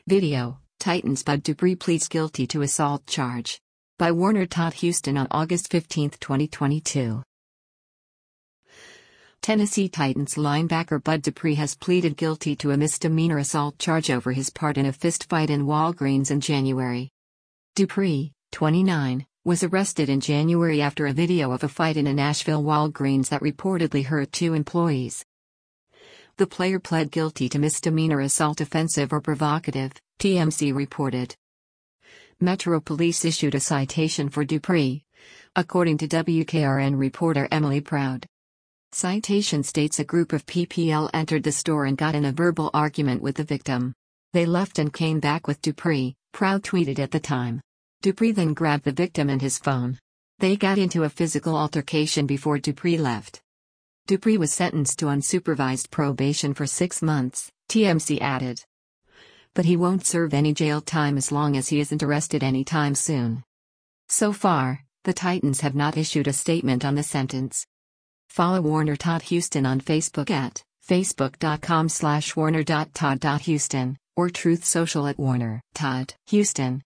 Video, Titans Bud Dupree pleads guilty to assault charge. By Warner Todd Houston on August 15, 2022. Tennessee Titans linebacker Bud Dupree has pleaded guilty to a misdemeanor assault charge over his part in a fistfight in Walgreens in January. Dupree, 29, was arrested in January after a video of a fight in a Nashville Walgreens that reportedly hurt two employees. The player pled guilty to misdemeanor assault offensive or provocative, TMZ reported. Metro Police issued a citation for Dupree, according to WKRN reporter Emily Proud. Citation states a group of PPL entered the store and got in a verbal argument with the victim. They left and came back with Dupree, Proud tweeted at the time. Dupree then grabbed the victim and his phone. They got into a physical altercation before Dupree left. Dupree was sentenced to unsupervised probation for 6 months, TMZ added. But he won't serve any jail time as long as he isn't arrested anytime soon. So far, the Titans have not issued a statement on the sentence. Follow Warner Todd Houston on Facebook at facebook.com/warner.todd.houston or Truth Social at Warner Todd Houston.